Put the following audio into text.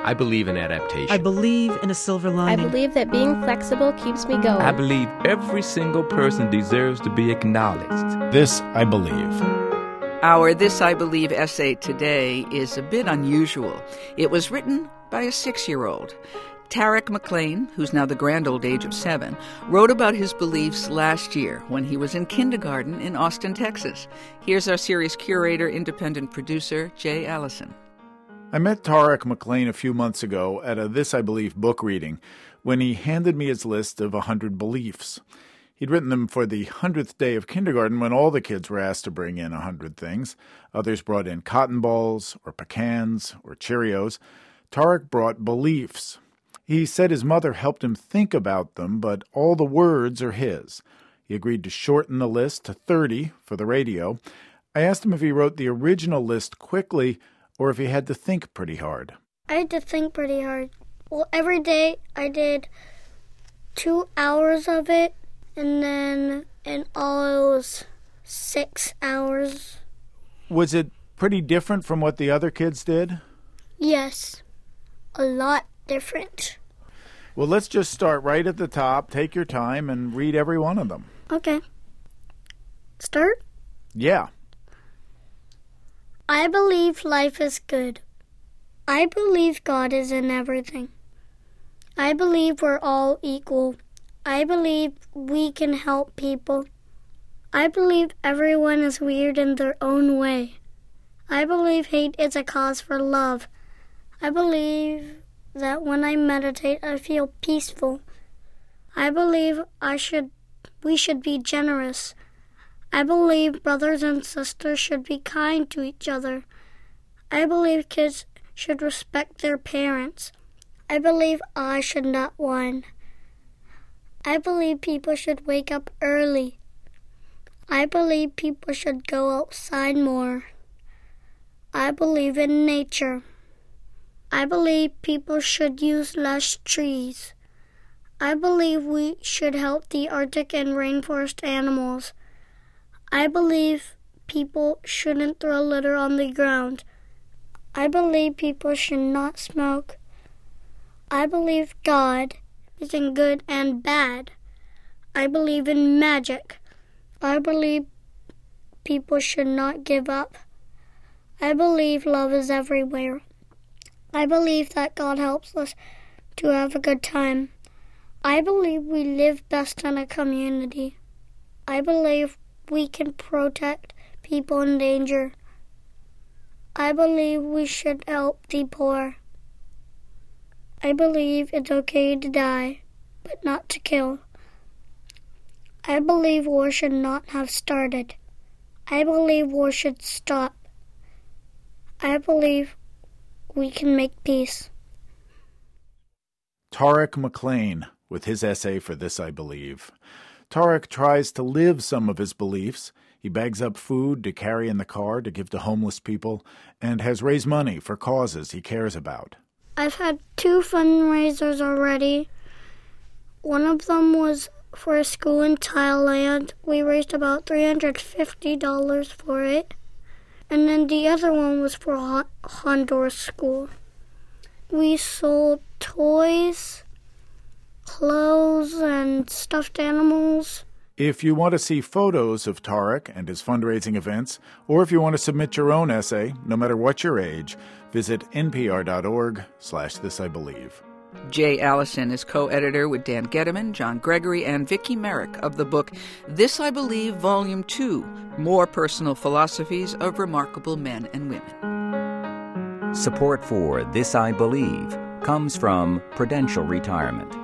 I believe in adaptation. I believe in a silver lining. I believe that being flexible keeps me going. I believe every single person deserves to be acknowledged. This I believe. Our This I Believe essay today is a bit unusual. It was written by a 6-year-old. Tarek McLean, who's now the grand old age of 7, wrote about his beliefs last year when he was in kindergarten in Austin, Texas. Here's our series curator, independent producer, Jay Allison. I met Tarek McLean a few months ago at a This I Believe book reading when he handed me his list of 100 beliefs. He'd written them for the 100th day of kindergarten when all the kids were asked to bring in 100 things. Others brought in cotton balls or pecans or Cheerios. Tarek brought beliefs. He said his mother helped him think about them, but all the words are his. He agreed to shorten the list to 30 for the radio. I asked him if he wrote the original list quickly or if he had to think pretty hard. I had to think pretty hard. Well, every day I did 2 hours of it, and then in all it was 6 hours. Was it pretty different from what the other kids did? Yes, a lot different. Well, let's just start right at the top. Take your time and read every one of them. Okay. Start? Yeah. I believe life is good. I believe God is in everything. I believe we're all equal. I believe we can help people. I believe everyone is weird in their own way. I believe hate is a cause for love. I believe that when I meditate, I feel peaceful. I believe we should be generous. I believe brothers and sisters should be kind to each other. I believe kids should respect their parents. I believe I should not whine. I believe people should wake up early. I believe people should go outside more. I believe in nature. I believe people should use less trees. I believe we should help the Arctic and rainforest animals. I believe people shouldn't throw litter on the ground. I believe people should not smoke. I believe God is in good and bad. I believe in magic. I believe people should not give up. I believe love is everywhere. I believe that God helps us to have a good time. I believe we live best in a community. I believe we can protect people in danger. I believe we should help the poor. I believe it's okay to die, but not to kill. I believe war should not have started. I believe war should stop. I believe we can make peace. Tarek McLean with his essay for This I Believe. Tarek tries to live some of his beliefs. He bags up food to carry in the car to give to homeless people and has raised money for causes he cares about. I've had 2 fundraisers already. One of them was for a school in Thailand. We raised about $350 for it. And then the other one was for Honduras school. We sold toys, clothes, and stuffed animals. If you want to see photos of Tarek and his fundraising events, or if you want to submit your own essay, no matter what your age, visit npr.org/thisibelieve. Jay Allison is co-editor with Dan Getteman, John Gregory, and Vicki Merrick of the book This I Believe, Volume 2, More Personal Philosophies of Remarkable Men and Women. Support for This I Believe comes from Prudential Retirement.